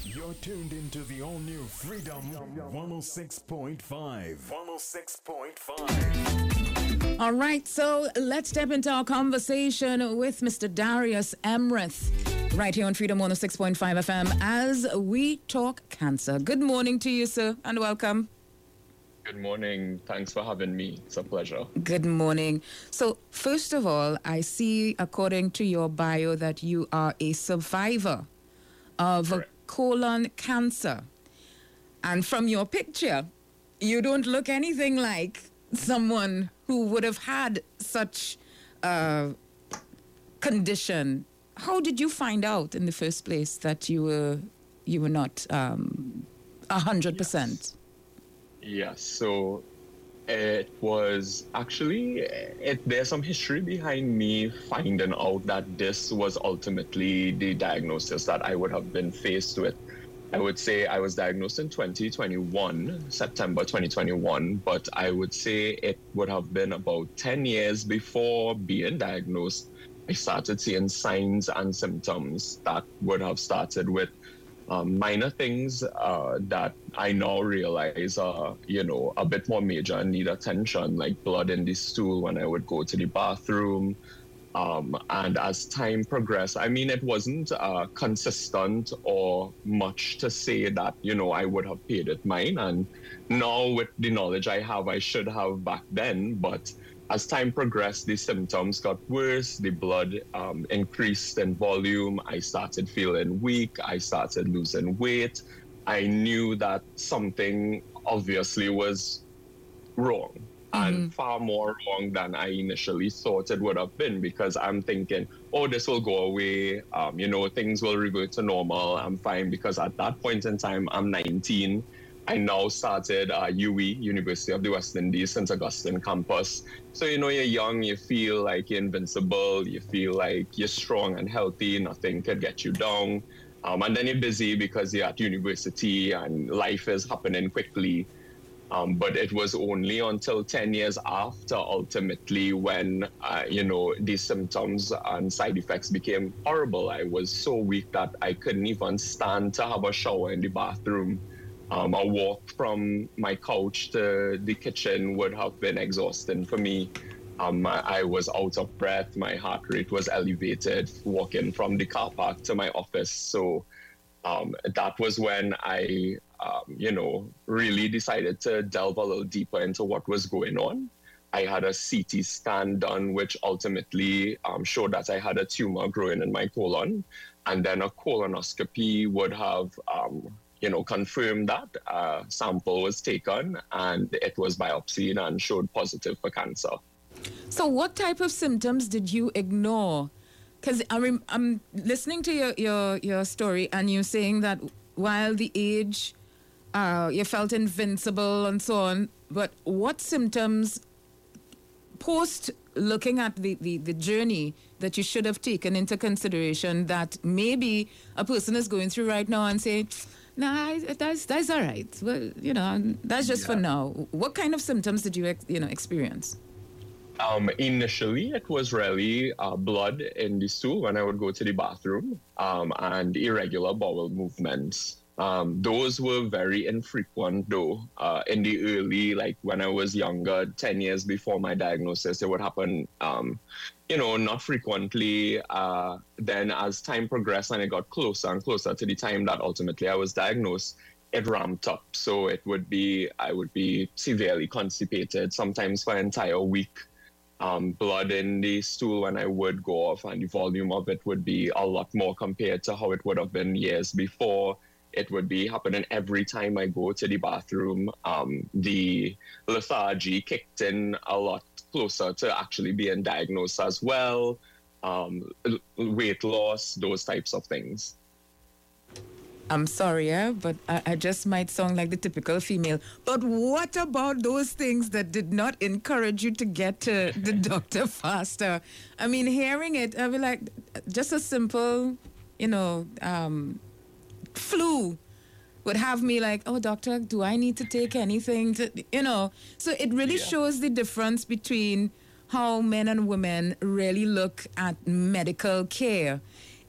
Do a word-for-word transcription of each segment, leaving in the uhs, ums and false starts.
You're tuned into the all-new Freedom one oh six point five. one oh six point five. All right, so let's step into our conversation with Mister Darius Emrith right here on Freedom one oh six point five F M as we talk cancer. Good morning to you, sir, and welcome. Good morning. Thanks for having me. It's a pleasure. Good morning. So, first of all, I see, according to your bio, that you are a survivor of Correct. colon cancer. And from your picture, you don't look anything like someone who would have had such a condition. How did you find out in the first place that you were you were not um, one hundred percent? Yes. Yes, so it was actually, it, there's some history behind me finding out that this was ultimately the diagnosis that I would have been faced with. I would say I was diagnosed in twenty twenty-one, September twenty twenty-one, but I would say it would have been about ten years before being diagnosed. I started seeing signs and symptoms that would have started with Um, minor things uh, that I now realize are, you know, a bit more major and need attention, like blood in the stool when I would go to the bathroom. Um, and as time progressed, I mean, it wasn't uh, consistent or much to say that, you know, I would have paid it mine. And now with the knowledge I have, I should have back then. But as time progressed, the symptoms got worse. The blood um, increased in volume. I started feeling weak. I started losing weight. I knew that something obviously was wrong, mm-hmm. and far more wrong than I initially thought it would have been, because I'm thinking, oh, this will go away. Um, you know, things will revert to normal. I'm fine, because at that point in time, I'm nineteen. I now started uh, U E, University of the West Indies, Saint Augustine campus. So, you know, you're young, you feel like you're invincible, you feel like you're strong and healthy, nothing could get you down. Um, and then you're busy because you're at university and life is happening quickly. Um, but it was only until ten years after, ultimately, when, uh, you know, these symptoms and side effects became horrible. I was so weak that I couldn't even stand to have a shower in the bathroom. Um, a walk from my couch to the kitchen would have been exhausting for me. Um, I, I was out of breath. My heart rate was elevated walking from the car park to my office. So um, that was when I, um, you know, really decided to delve a little deeper into what was going on. I had a C T scan done, which ultimately um, showed that I had a tumor growing in my colon. And then a colonoscopy would have um, you know, confirmed that a sample was taken and it was biopsied and showed positive for cancer. So what type of symptoms did you ignore? Because I'm, I'm listening to your, your, your story, and you're saying that while the age, uh, you felt invincible and so on, but what symptoms, post looking at the, the, the journey that you should have taken into consideration, that maybe a person is going through right now and say, nah, that's that's all right. Well, you know, that's just yeah. for now. What kind of symptoms did you, you know, experience? Um, initially, it was really uh, blood in the stool when I would go to the bathroom, um, and irregular bowel movements. Um, those were very infrequent, though. Uh, in the early, like when I was younger, ten years before my diagnosis, it would happen, um, you know, not frequently. Uh, then as time progressed and it got closer and closer to the time that ultimately I was diagnosed, it ramped up. So it would be, I would be severely constipated, sometimes for an entire week. Um, blood in the stool when I would go off, and the volume of it would be a lot more compared to how it would have been years before. It would be happening every time I go to the bathroom. Um, the lethargy kicked in a lot closer to actually being diagnosed as well. Um, weight loss, those types of things. I'm sorry, yeah, but I, I just might sound like the typical female. But what about those things that did not encourage you to get to the doctor faster? I mean, hearing it, I'd be like, just a simple, you know, um, flu would have me like, oh, doctor, do I need to take anything? To, you know, so it really yeah. shows the difference between how men and women really look at medical care.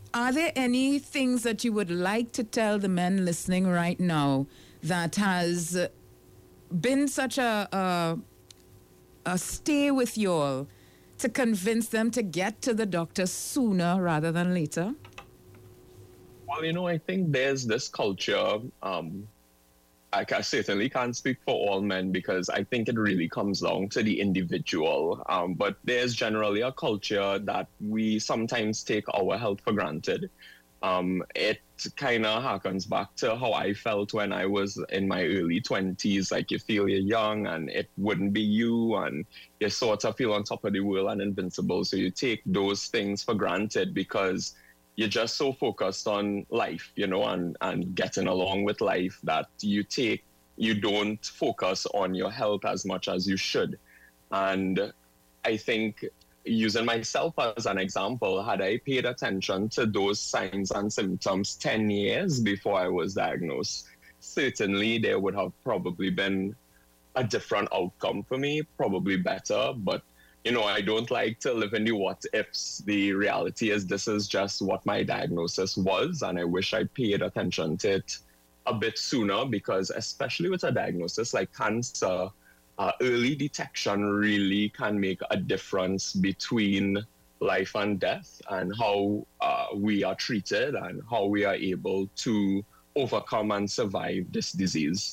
are there any things that you would like to tell the men listening right now that has been such a, a, a stay with you all to convince them to get to the doctor sooner rather than later? Well, you know, I think there's this culture. Um, I ca- certainly can't speak for all men because I think it really comes down to the individual. Um, but there's generally a culture that we sometimes take our health for granted. Um, it kind of harkens back to how I felt when I was in my early twenties. Like, you feel you're young and it wouldn't be you, and you sort of feel on top of the world and invincible. So you take those things for granted because you're just so focused on life, you know, and, and getting along with life that you take, you don't focus on your health as much as you should. And I think, using myself as an example, had I paid attention to those signs and symptoms ten years before I was diagnosed, certainly there would have probably been a different outcome for me, probably better. But you know, I don't like to live in the what ifs. The reality is this is just what my diagnosis was, and I wish I paid attention to it a bit sooner, because especially with a diagnosis like cancer, uh, early detection really can make a difference between life and death, and how uh, we are treated and how we are able to overcome and survive this disease.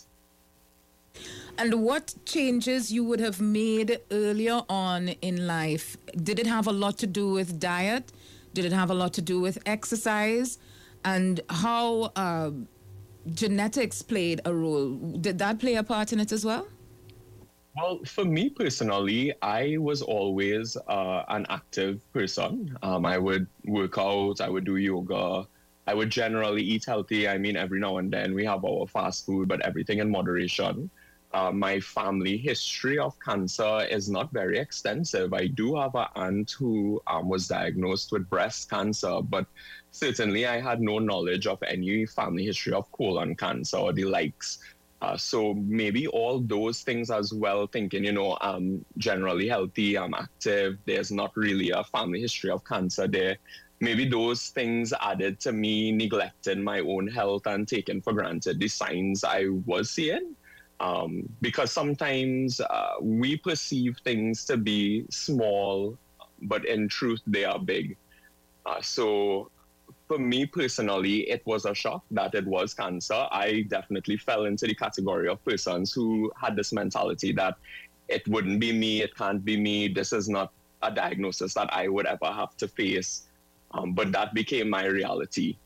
And what changes you would have made earlier on in life? Did it have a lot to do with diet? Did it have a lot to do with exercise? And how uh, genetics played a role? Did that play a part in it as well? Well, for me personally, I was always uh, an active person. Um, I would work out, I would do yoga. I would generally eat healthy. I mean, every now and then we have our fast food, but everything in moderation. Uh, my family history of cancer is not very extensive. I do have an aunt who um, was diagnosed with breast cancer, but certainly I had no knowledge of any family history of colon cancer or the likes. Uh, so maybe all those things as well, thinking, you know, I'm generally healthy, I'm active, there's not really a family history of cancer there. Maybe those things added to me neglecting my own health and taking for granted the signs I was seeing. Um, because sometimes uh, we perceive things to be small, but in truth, they are big. Uh, so for me personally, it was a shock that it was cancer. I definitely fell into the category of persons who had this mentality that it wouldn't be me, it can't be me, this is not a diagnosis that I would ever have to face. Um, but that became my reality.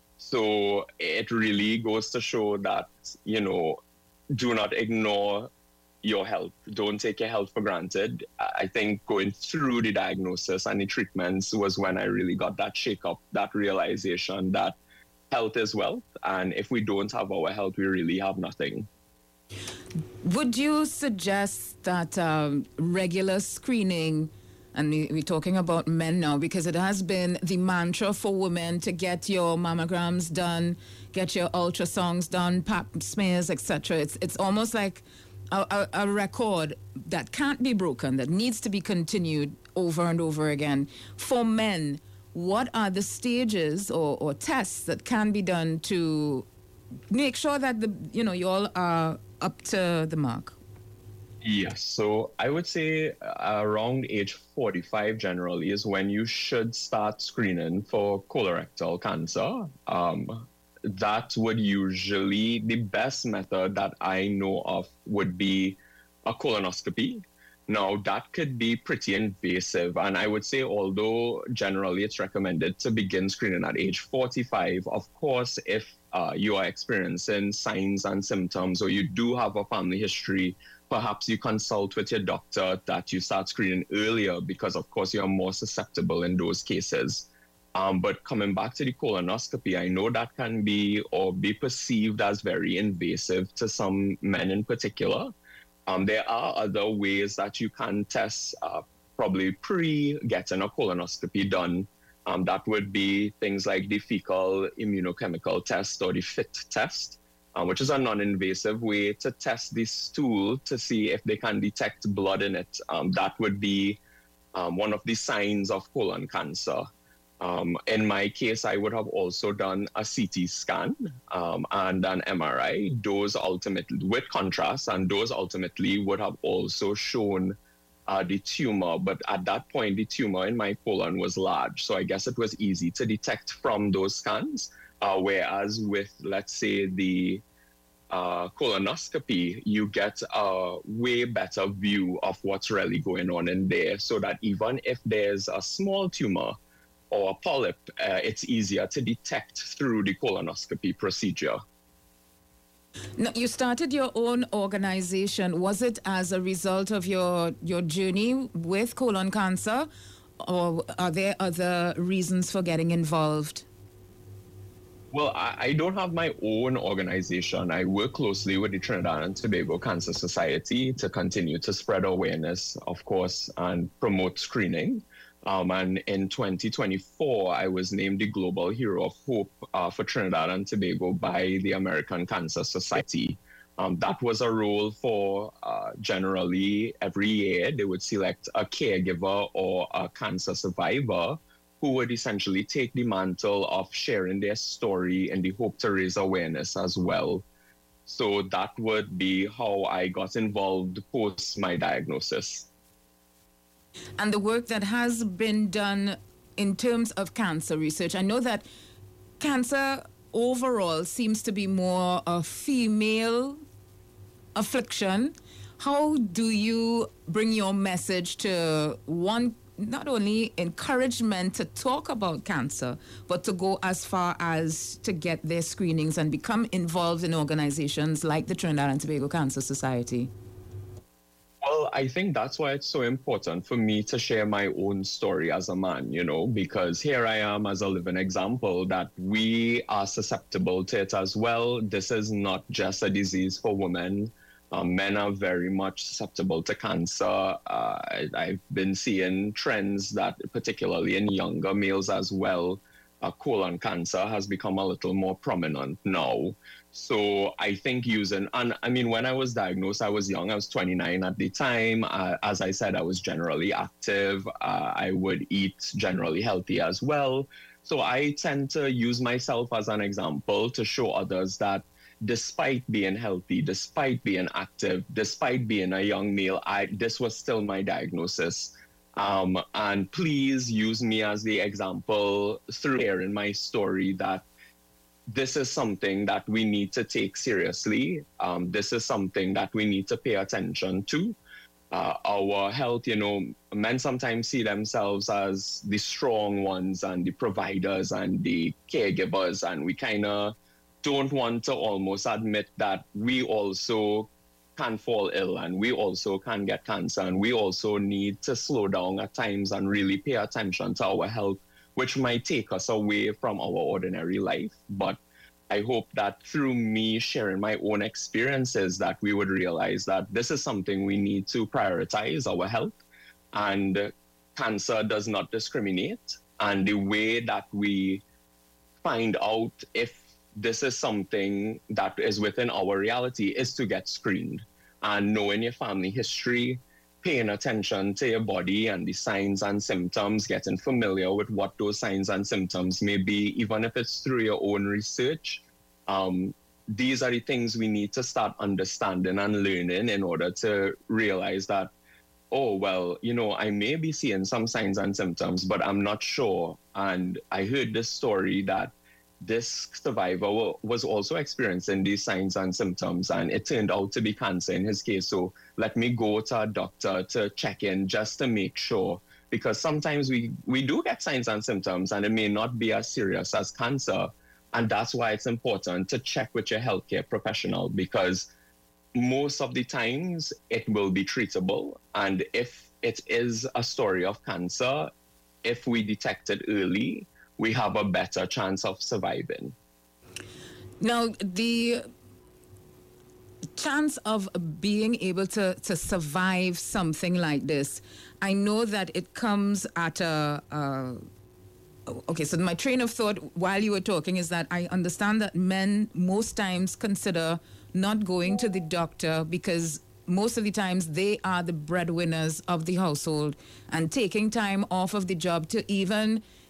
So it really goes to show that, you know, do not ignore your health. Don't take your health for granted. I think going through the diagnosis and the treatments was when I really got that shake-up, that realization that health is wealth. And if we don't have our health, we really have nothing. Would you suggest that um, regular screening, and we, we're talking about men now, because it has been the mantra for women to get your mammograms done, get your ultrasounds done, pap smears, et cetera. It's it's almost like a, a, a record that can't be broken, that needs to be continued over and over again. For men, what are the stages or, or tests that can be done to make sure that the you know you all are up to the mark? Yes, so I would say around age forty-five generally is when you should start screening for colorectal cancer. Um, that would usually, the best method that I know of would be a colonoscopy. Now, that could be pretty invasive, and I would say although generally it's recommended to begin screening at age forty-five, of course, if uh, you are experiencing signs and symptoms or you do have a family history, perhaps you consult with your doctor that you start screening earlier because, of course, you're more susceptible in those cases. Um, but coming back to the colonoscopy, I know that can be or be perceived as very invasive to some men in particular. Um, there are other ways that you can test, uh, probably pre-getting a colonoscopy done. Um, that would be things like the fecal immunochemical test or the FIT test, uh, which is a non-invasive way to test the stool to see if they can detect blood in it. Um, that would be um, one of the signs of colon cancer. Um, in my case, I would have also done a C T scan um, and an M R I. Those ultimately, with contrast, and those ultimately would have also shown uh, the tumor. But at that point, the tumor in my colon was large. So I guess it was easy to detect from those scans. Uh, whereas with, let's say, the uh, colonoscopy, you get a way better view of what's really going on in there, so that even if there's a small tumor or a polyp, uh, it's easier to detect through the colonoscopy procedure. Now, you started your own organization. Was it as a result of your, your journey with colon cancer, or are there other reasons for getting involved? Well, I, I don't have my own organization. I work closely with the Trinidad and Tobago Cancer Society to continue to spread awareness, of course, and promote screening. Um, and in twenty twenty-four, I was named the Global Hero of Hope uh, for Trinidad and Tobago by the American Cancer Society. Um, that was a role for uh, generally every year they would select a caregiver or a cancer survivor who would essentially take the mantle of sharing their story in the hope to raise awareness as well. So that would be how I got involved post my diagnosis. And the work that has been done in terms of cancer research, I know that cancer overall seems to be more a female affliction. How do you bring your message to, one, not only encouragement to talk about cancer, but to go as far as to get their screenings and become involved in organizations like the Trinidad and Tobago Cancer Society? Well, I think that's why it's so important for me to share my own story as a man, you know, because here I am as a living example that we are susceptible to it as well. This is not just a disease for women. Um, men are very much susceptible to cancer. Uh, I, I've been seeing trends that, particularly in younger males as well, uh, colon cancer has become a little more prominent now. So I think using, and I mean, when I was diagnosed, I was young, I was twenty-nine at the time. Uh, as I said, I was generally active. Uh, I would eat generally healthy as well. So I tend to use myself as an example to show others that despite being healthy, despite being active, despite being a young male, I, this was still my diagnosis. Um, and please use me as the example through sharing my story that this is something that we need to take seriously. Um, this is something that we need to pay attention to. Uh, our health, you know, men sometimes see themselves as the strong ones and the providers and the caregivers, and we kind of don't want to almost admit that we also can fall ill and we also can get cancer, and we also need to slow down at times and really pay attention to our health, which might take us away from our ordinary life. But I hope that through me sharing my own experiences that we would realize that this is something we need to prioritize, our health, and cancer does not discriminate. And the way that we find out if this is something that is within our reality is to get screened and knowing your family history, paying attention to your body and the signs and symptoms, getting familiar with what those signs and symptoms may be, even if it's through your own research. Um, these are the things we need to start understanding and learning in order to realize that, oh, well, you know, I may be seeing some signs and symptoms, but I'm not sure. And I heard this story that this survivor was also experiencing these signs and symptoms, and it turned out to be cancer in his case. So let me go to a doctor to check in just to make sure, because sometimes we, we do get signs and symptoms and it may not be as serious as cancer. And that's why it's important to check with your healthcare professional, because most of the times it will be treatable. And if it is a story of cancer, if we detect it early, we have a better chance of surviving. Now, the chance of being able to, to survive something like this, I know that it comes at a... a okay, so my train of thought while you were talking is that I understand that men most times consider not going to the doctor because most of the times they are the breadwinners of the household, and taking time off of the job to even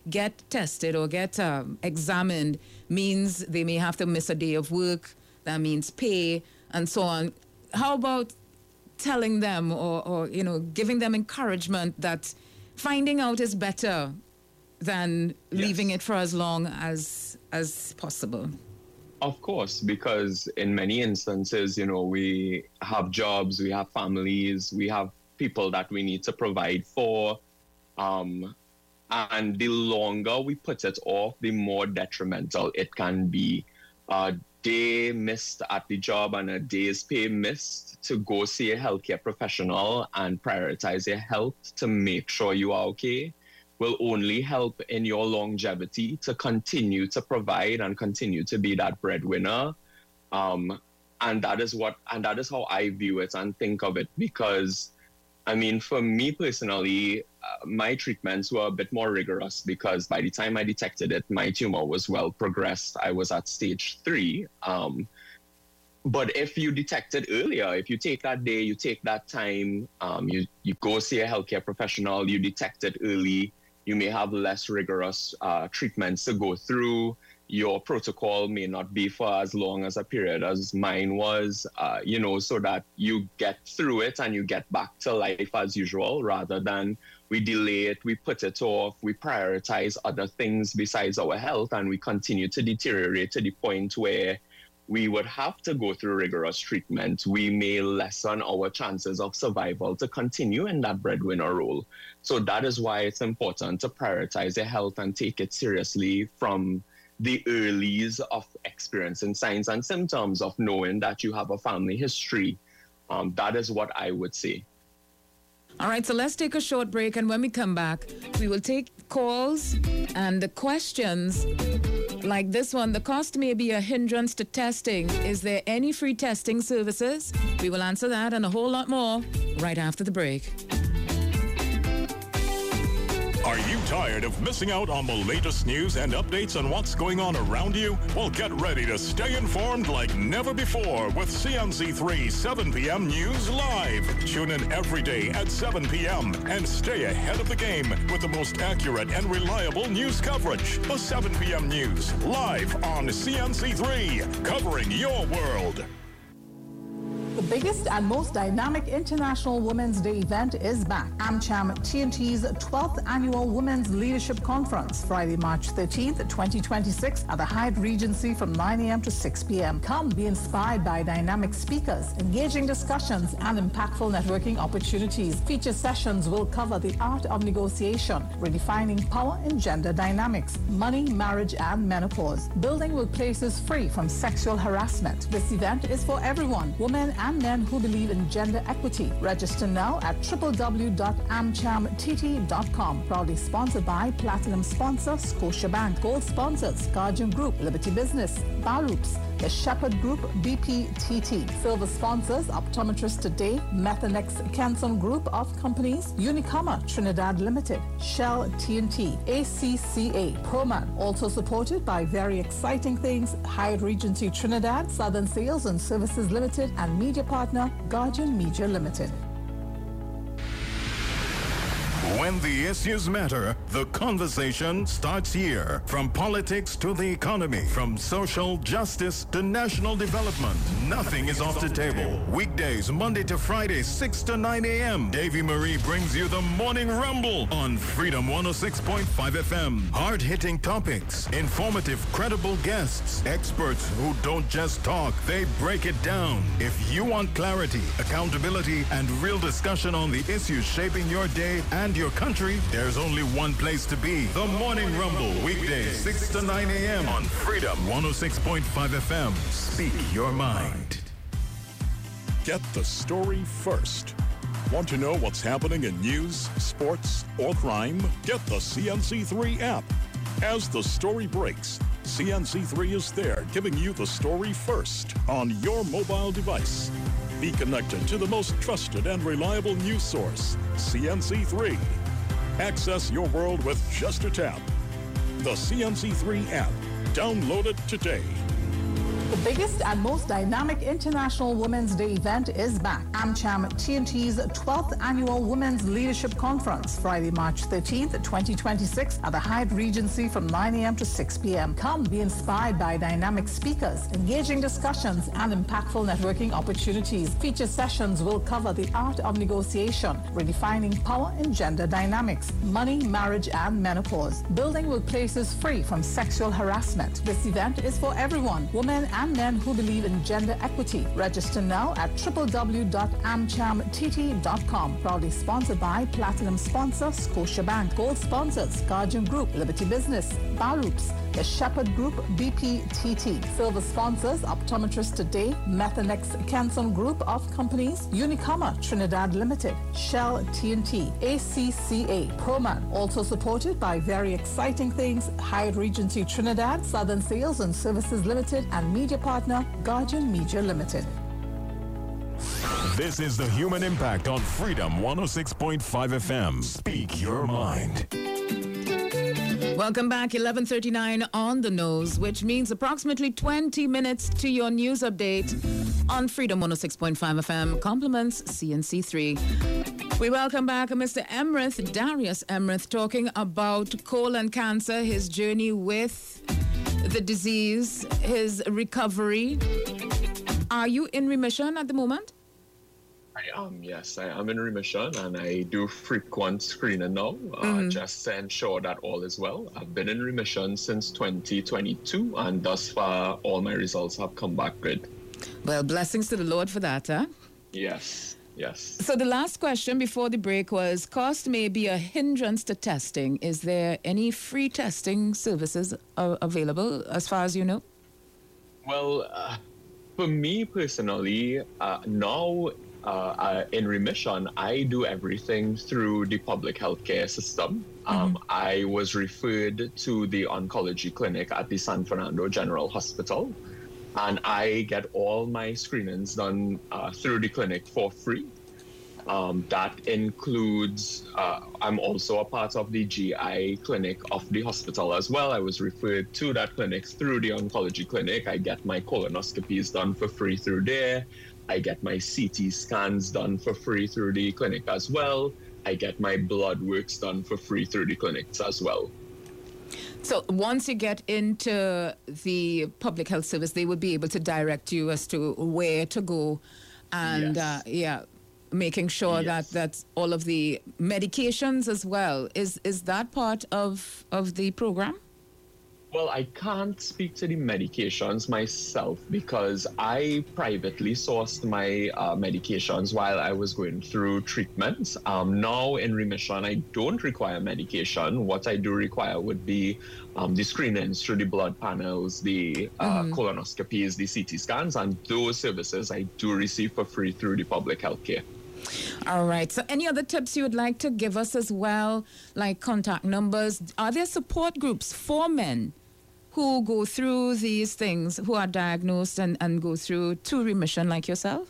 get tested or get um, examined means they may have to miss a day of work. That means pay and so on. How about telling them or, or you know, giving them encouragement that finding out is better than yes. leaving it for as long as as possible? Of course, because in many instances, you know, we have jobs, we have families, we have people that we need to provide for. Um, and the longer we put it off, the more detrimental it can be. A day missed at the job and a day's pay missed to go see a healthcare professional and prioritize your health to make sure you are okay will only help in your longevity to continue to provide and continue to be that breadwinner. Um, and that is what, and that is how I view it and think of it. Because, I mean, for me personally, uh, my treatments were a bit more rigorous because by the time I detected it, my tumor was well progressed. I was at stage three. Um, but if you detect it earlier, if you take that day, you take that time, um, you, you go see a healthcare professional, you detect it early, you may have less rigorous uh, treatments to go through. Your protocol may not be for as long as a period as mine was, uh, you know, so that you get through it and you get back to life as usual, rather than we delay it, we put it off, we prioritize other things besides our health, and we continue to deteriorate to the point where we would have to go through rigorous treatment. We may lessen our chances of survival to continue in that breadwinner role. So that is why it's important to prioritize your health and take it seriously from the earlies of experiencing signs and symptoms, of knowing that you have a family history. Um, that is what I would say. All right, so let's take a short break, and when we come back, we will take calls and the questions like this one. The cost may be a hindrance to testing. Is there any free testing services? We will answer that and a whole lot more right after the break. Are you tired of missing out on the latest news and updates on what's going on around you? Well, get ready to stay informed like never before with C N C three seven p.m. News Live. Tune in every day at seven p.m. and stay ahead of the game with the most accurate and reliable news coverage. The seven p.m. News Live on C N C three, covering your world. The biggest and most dynamic International Women's Day event is back. AmCham T N T's twelfth Annual Women's Leadership Conference, Friday, March thirteenth, twenty twenty-six, at the Hyatt Regency from nine a.m. to six p.m. Come be inspired by dynamic speakers, engaging discussions, and impactful networking opportunities. Feature sessions will cover the art of negotiation, redefining power and gender dynamics, money, marriage, and menopause, building workplaces free from sexual harassment. This event is for everyone, women and and men who believe in gender equity. Register now at w w w dot am cham t t dot com. Proudly sponsored by Platinum sponsor Scotiabank, Gold sponsors Guardian Group, Liberty Business, Baloops, the Shepherd Group, B P T T. Silver sponsors Optometrist Today, Methanex Canson Group of Companies, Unicoma Trinidad Limited, Shell T N T, A C C A, Proman. Also supported by Very Exciting Things, Hyatt Regency Trinidad, Southern Sales and Services Limited, and media partner Guardian Media Limited. When the issues matter, the conversation starts here. From politics to the economy, from social justice to national development, nothing is off the table. Weekdays, Monday to Friday, six to nine a.m. Davy Marie brings you the Morning Rumble on Freedom one oh six point five F M. Hard-hitting topics, informative, credible guests, experts who don't just talk, they break it down. If you want clarity, accountability, and real discussion on the issues shaping your day and your country, there's only one place to be. The Morning Rumble, weekdays, six to nine a.m. on Freedom one oh six point five F M. Speak your mind. Get the story first. Want to know what's happening in news, sports, or crime? Get the C N C three app. As the story breaks, C N C three is there giving you the story first on your mobile device. Be connected to the most trusted and reliable news source, C N C three. Access your world with just a tap. The C N C three app. Download it today. The biggest and most dynamic International Women's Day event is back. AmCham T N T's twelfth Annual Women's Leadership Conference, Friday, March thirteenth, twenty twenty-six at the Hyatt Regency from nine a.m. to six p.m. Come be inspired by dynamic speakers, engaging discussions, and impactful networking opportunities. Feature sessions will cover the art of negotiation, redefining power and gender dynamics, money, marriage, and menopause, building workplaces free from sexual harassment. This event is for everyone, women and men who believe in gender equity. Register now at w w w dot am cham t t dot com. Proudly sponsored by Platinum sponsor Scotiabank, Gold sponsors Guardian Group, Liberty Business, Baroops, the Shepherd Group, B P T T. Silver sponsors Optometrist Today, Methanex Canson Group of Companies, Unicoma Trinidad Limited, Shell T N T, A C C A, Proman. Also supported by Very Exciting Things, Hyatt Regency Trinidad, Southern Sales and Services Limited, and media partner Guardian Media Limited. This is The Human Impact on Freedom one oh six point five F M. Speak your mind. Welcome back, eleven thirty-nine on the nose, which means approximately twenty minutes to your news update on Freedom one oh six point five F M. Compliments C N C three. We welcome back Mister Emrith, Darius Emrith, talking about colon cancer, his journey with the disease, his recovery. Are you in remission at the moment? I am, yes. I am in remission, and I do frequent screening now, uh, mm-hmm. just to ensure that all is well. I've been in remission since twenty twenty-two, and thus far, all my results have come back good. Well, blessings to the Lord for that, huh? Yes, yes. So the last question before the break was, cost may be a hindrance to testing. Is there any free testing services uh, available, as far as you know? Well, uh, for me personally, uh, now, Uh, uh, in remission, I do everything through the public healthcare system. Um, mm-hmm. I was referred to the oncology clinic at the San Fernando General Hospital, and I get all my screenings done uh, through the clinic for free. Um, that includes, uh, I'm also a part of the G I clinic of the hospital as well. I was referred to that clinic through the oncology clinic. I get my colonoscopies done for free through there. I get my C T scans done for free through the clinic as well. I get my blood works done for free through the clinics as well. So once you get into the public health service, they would be able to direct you as to where to go, and yes. uh, yeah, making sure yes. that that all of the medications as well. Is is that part of of the program? Well, I can't speak to the medications myself because I privately sourced my uh, medications while I was going through treatment. Um, now in remission, I don't require medication. What I do require would be um, the screenings through the blood panels, the uh, mm-hmm. colonoscopies, the C T scans, and those services I do receive for free through the public healthcare. All right. So any other tips you would like to give us as well, like contact numbers? Are there support groups for men who go through these things, who are diagnosed and, and go through to remission like yourself?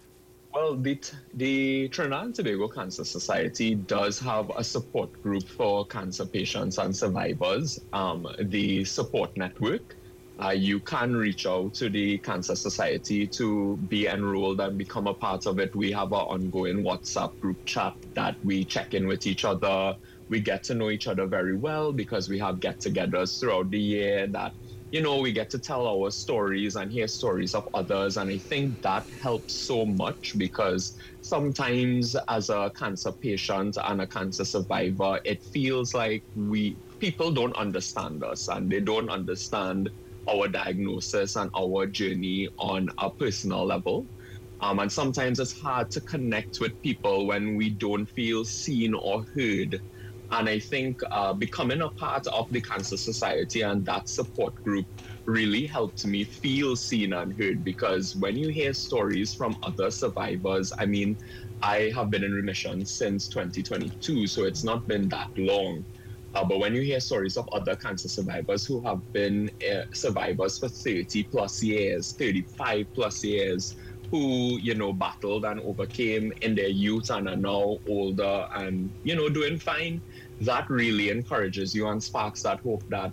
Well, the, the Trinidad and Tobago Cancer Society does have a support group for cancer patients and survivors, um, the support network. Uh, you can reach out to the Cancer Society to be enrolled and become a part of it. We have our ongoing WhatsApp group chat that we check in with each other. We get to know each other very well because we have get-togethers throughout the year that, you know, we get to tell our stories and hear stories of others. And I think that helps so much because sometimes as a cancer patient and a cancer survivor, it feels like we people don't understand us and they don't understand our diagnosis and our journey on a personal level. Um, and sometimes it's hard to connect with people when we don't feel seen or heard. And I think uh, becoming a part of the Cancer Society and that support group really helped me feel seen and heard, because when you hear stories from other survivors, I mean, I have been in remission since twenty twenty-two, so it's not been that long. Uh, but when you hear stories of other cancer survivors who have been uh, survivors for thirty plus years, thirty-five plus years, who, you know, battled and overcame in their youth and are now older and, you know, doing fine, that really encourages you and sparks that hope that,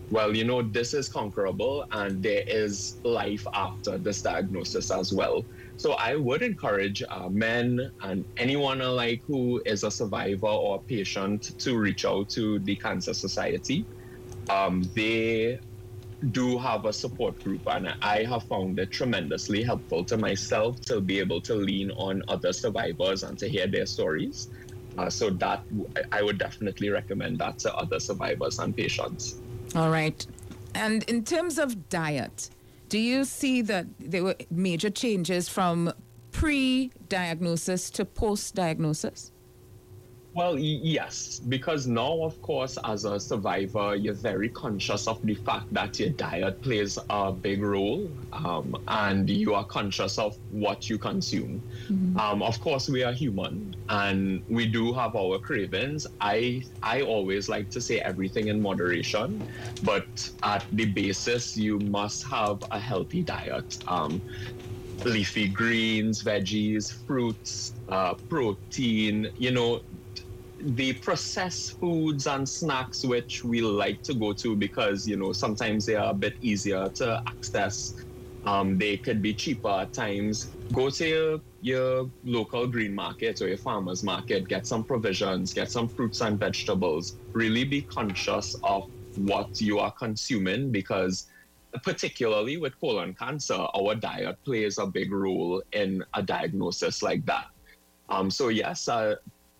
well, you know, this is conquerable and there is life after this diagnosis as well. So I would encourage uh, men and anyone alike who is a survivor or a patient to reach out to the Cancer Society. Um, they do have a support group, and I have found it tremendously helpful to myself to be able to lean on other survivors and to hear their stories. Uh, so that I would definitely recommend that to other survivors and patients. All right. And in terms of diet, do you see that there were major changes from pre-diagnosis to post-diagnosis? Well, yes, because now, of course, as a survivor, you're very conscious of the fact that your diet plays a big role, um, and you are conscious of what you consume. Mm-hmm. Um, of course, we are human, and we do have our cravings. I I always like to say everything in moderation, but at the basis, you must have a healthy diet. Um, leafy greens, veggies, fruits, uh, protein, you know, the processed foods and snacks which we like to go to because, you know, sometimes they are a bit easier to access. Um, they could be cheaper at times. Go to your, your local green market or your farmer's market, get some provisions, get some fruits and vegetables. Really be conscious of what you are consuming because particularly with colon cancer, our diet plays a big role in a diagnosis like that. Um, so yes, uh,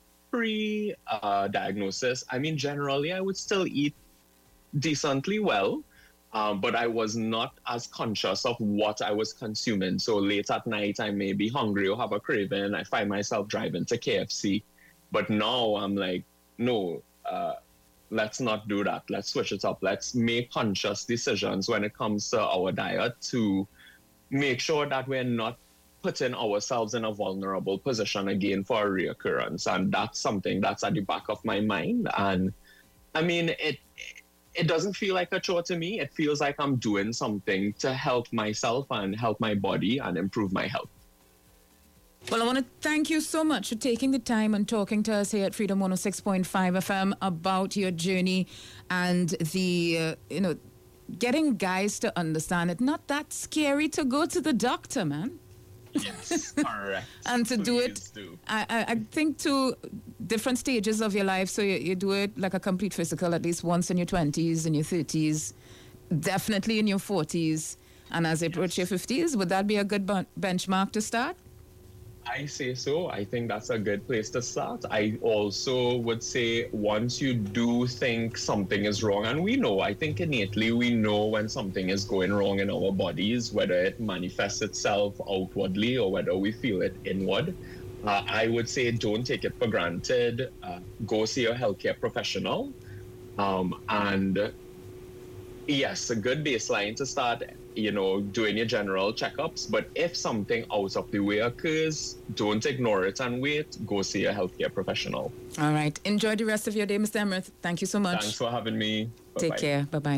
pre-diagnosis, uh, I mean, generally, I would still eat decently well, um, but I was not as conscious of what I was consuming. So late at night, I may be hungry or have a craving. I find myself driving to K F C. But now I'm like, no, uh, let's not do that. Let's switch it up. Let's make conscious decisions when it comes to our diet to make sure that we're not putting ourselves in a vulnerable position again for a reoccurrence. And that's something that's at the back of my mind. And I mean, it it doesn't feel like a chore to me. It feels like I'm doing something to help myself and help my body and improve my health. Well, I want to thank you so much for taking the time and talking to us here at Freedom one oh six point five F M about your journey and the, uh, you know, getting guys to understand it's not that scary to go to the doctor, man. Yes, correct. And to do it, do. I, I, I think to different stages of your life. So you, you do it like a complete physical at least once in your twenties, in your thirties, definitely in your forties. And as you approach your fifties, would that be a good b- benchmark to start? I say so. I think that's a good place to start. I also would say once you do think something is wrong, and we know, I think innately we know when something is going wrong in our bodies, whether it manifests itself outwardly or whether we feel it inward. Uh, I would say don't take it for granted. Uh, go see a healthcare professional. Um, and yes, a good baseline to start, you know, doing your general checkups. But if something out of the way occurs, don't ignore it and wait. Go see a healthcare professional. All right. Enjoy the rest of your day, Mister Emmerich. Thank you so much. Thanks for having me. Bye-bye. Take care. Bye-bye.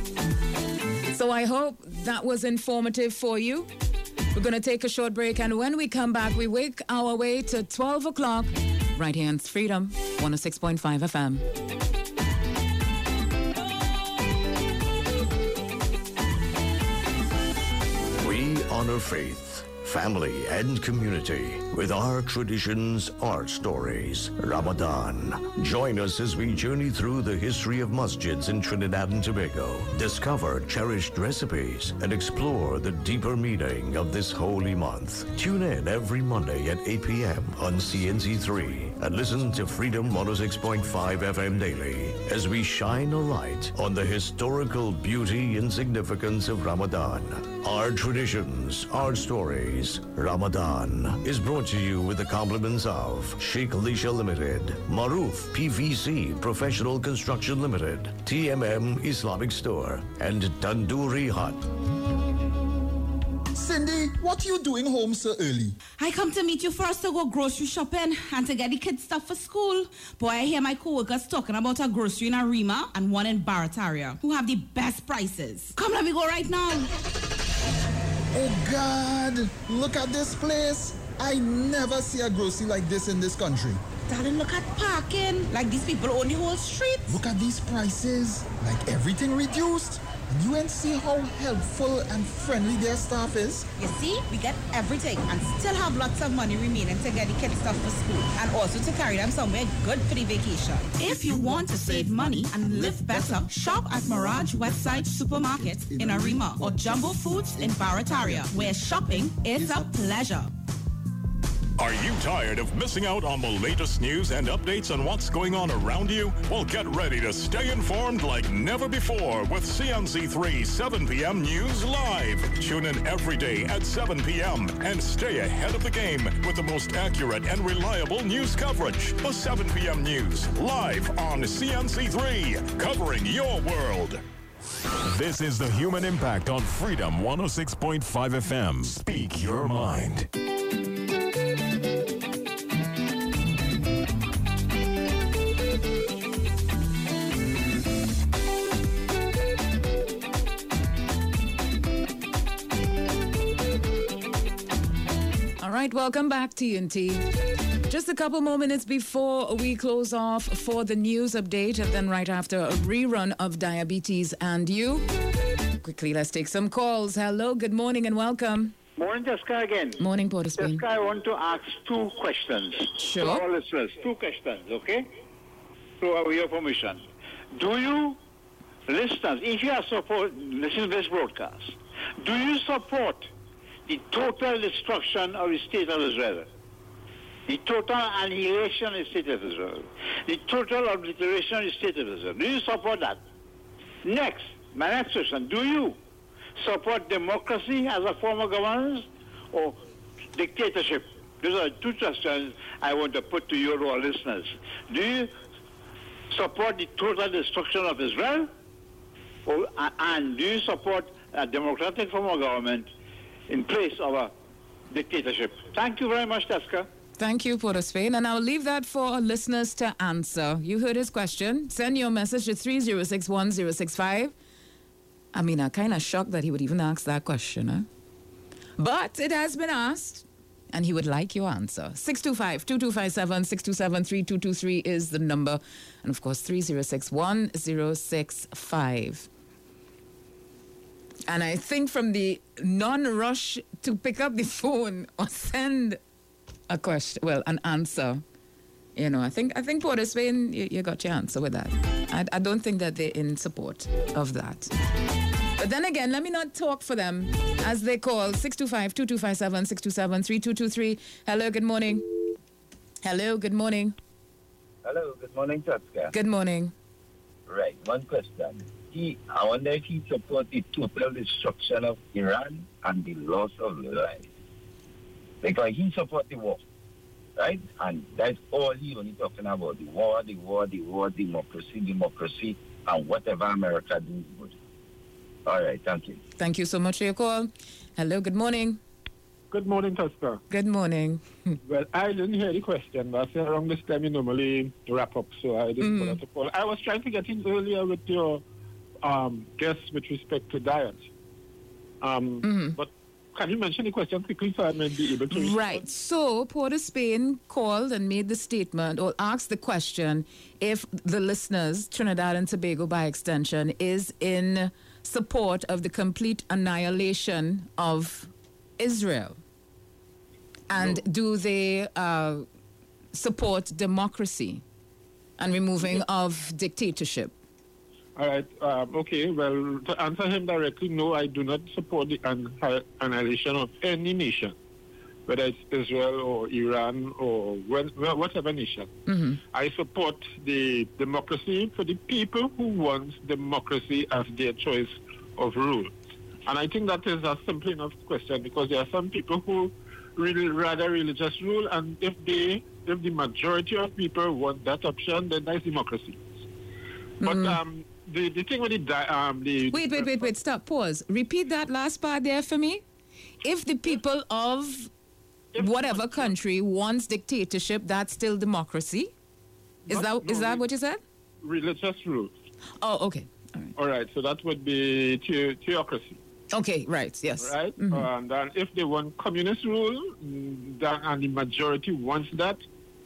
So I hope that was informative for you. We're going to take a short break. And when we come back, we wake our way to twelve o'clock right here on Freedom one oh six point five F M. Honor faith, family, and community with our traditions, art stories, Ramadan. Join us as we journey through the history of masjids in Trinidad and Tobago, discover cherished recipes, and explore the deeper meaning of this holy month. Tune in every Monday at eight p.m. on C N C three and listen to Freedom one oh six point five F M daily as we shine a light on the historical beauty and significance of Ramadan. Our traditions, our stories. Ramadan is brought to you with the compliments of Sheikh Lisha Limited, Maruf P V C Professional Construction Limited, T M M Islamic Store, and Tandoori Hut. Cindy, what are you doing home so early? I come to meet you first to go grocery shopping and to get the kids stuff for school. Boy, I hear my co-workers talking about a grocery in Arima and one in Barataria who have the best prices. Come, let me go right now. Oh, God. Look at this place. I never see a grocery like this in this country. Darling, look at parking. Like these people own the whole street. Look at these prices. Like everything reduced. And you ain't see how helpful and friendly their staff is. You see, we get everything and still have lots of money remaining to get the kids stuff for school and also to carry them somewhere good for the vacation. If you want to save money and live better, shop at Mirage Westside Supermarket in Arima or Jumbo Foods in Barataria, where shopping is a pleasure. Are you tired of missing out on the latest news and updates on what's going on around you? Well, get ready to stay informed like never before with C N C three seven p.m. News Live. Tune in every day at seven p.m. and stay ahead of the game with the most accurate and reliable news coverage. The seven p.m. News live on C N C three, covering your world. This is the Human Impact on Freedom one oh six point five F M. Speak your mind. All right, welcome back, T N T. Just a couple more minutes before we close off for the news update, and then right after a rerun of Diabetes and You. Quickly, let's take some calls. Hello, good morning and welcome. Morning, Jessica, again. Morning, Port of Spain. Jessica, I want to ask two questions. Sure. To our listeners, two questions, okay? So, with your permission. Do you, listeners, if you are support, listen to this broadcast, do you support the total destruction of the state of Israel, the total annihilation of the state of Israel, the total obliteration of the state of Israel? Do you support that? Next, my next question, do you support democracy as a form of governance or dictatorship? Those are two questions I want to put to you, our listeners. Do you support the total destruction of Israel, or, and do you support a democratic form of government in place of a dictatorship? Thank you very much, Jessica. Thank you, Port of Spain. And I'll leave that for our listeners to answer. You heard his question. Send your message to three zero six one zero six five. I mean, I'm kind of shocked that he would even ask that question, huh? But it has been asked, and he would like your answer. six two five, two two five seven, six two seven, three two two three is the number. And, of course, three zero six one zero six five. And I think from the non-rush to pick up the phone or send a question, well, an answer, you know, I think I think Port of Spain, you, you got your answer with that. I, I don't think that they're in support of that. But then again, let me not talk for them as they call six two five, two two five seven, six two seven, three two two three. Hello, good morning. Hello, good morning. Hello, good morning, Jessica. Good morning. Right, one question. He, I wonder if he supports the total destruction of Iran and the loss of life. Because he supports the war, right? And that's all he only talking about. The war, the war, the war, democracy, democracy, and whatever America does good. All right, thank you. Thank you so much for your call. Hello, good morning. Good morning, Tosca. Good morning. Well, I didn't hear the question, but around this time you normally wrap up, so I didn't Mm. bother to call. I was trying to get in earlier with your um, guests with respect to diet. Um, Mm-hmm. But can you mention the question quickly so I may be able to respond? Right. So Port of Spain called and made the statement or asked the question if the listeners, Trinidad and Tobago by extension, is in support of the complete annihilation of Israel. And No. do they uh, support democracy and removing of dictatorship? All right. Um, okay. Well, to answer him directly, no, I do not support the anni- annihilation of any nation, whether it's Israel or Iran or when, well, whatever nation. Mm-hmm. I support the democracy for the people who want democracy as their choice of rule. And I think that is a simple enough question because there are some people who really rather religious rule, and if they, if the majority of people want that option, then that's democracy. But Mm. um, the the thing with the di- um the Wait, wait, wait, wait, stop, pause. Repeat that last part there for me. If the people of whatever country wants dictatorship, that's still democracy? Is Not- that is no, that we- what you said? religious rule. Oh, okay. All right. All right, so that would be the- theocracy. Okay, right, yes. Right? Mhm. And then if they want communist rule, mm, then, and the majority wants that,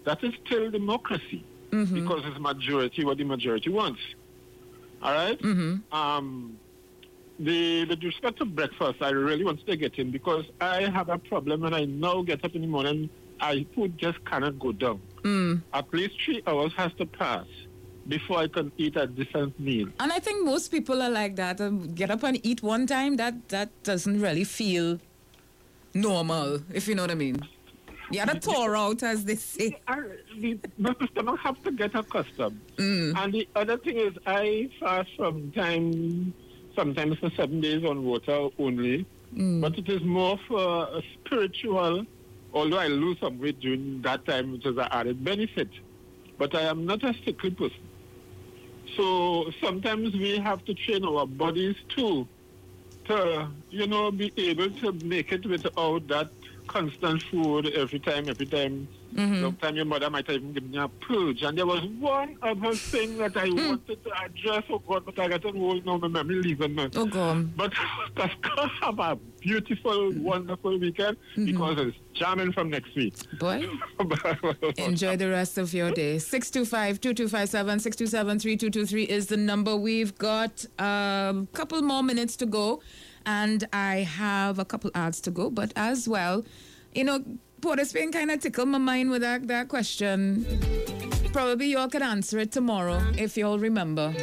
that is still democracy Mm-hmm. because it's majority what the majority wants. All right? Mm-hmm. Um, the, with respect to breakfast, I really want to get in because I have a problem when I now get up in the morning, I food just cannot go down. Mm. At least three hours has to pass before I can eat a decent meal. And I think most people are like that. Um, get up and eat one time, that, that doesn't really feel normal, if you know what I mean. You had a tour out, as they say. I, the, but the stomach have to get accustomed. Mm. And the other thing is, I fast from time, sometimes for seven days on water only. Mm. But it is more for a spiritual, although I lose some weight during that time, which is an added benefit. But I am not a sickly person. So sometimes we have to train our bodies too to, you know, be able to make it without that constant food every time, every time. Mm-hmm. Sometimes your mother might even give me a purge. And there was one other thing that I Mm. wanted to address, oh God, but I got an old now, my memory leaving me. Oh, God. But let's go have a beautiful, wonderful weekend Mm-hmm. because it's jamming from next week. Boy, enjoy the rest of your day. six two five, two two five seven, six two seven, three two two three is the number. We've got a um, couple more minutes to go, and I have a couple ads to go. But as well, you know, Port of Spain kind of tickled my mind with that, that question. Probably y'all could answer it tomorrow if y'all remember.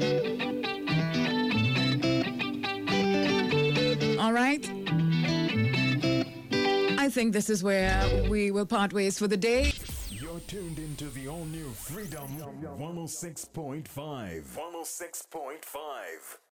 All right? I think this is where we will part ways for the day. You're tuned into the all-new Freedom one oh six point five. one oh six point five.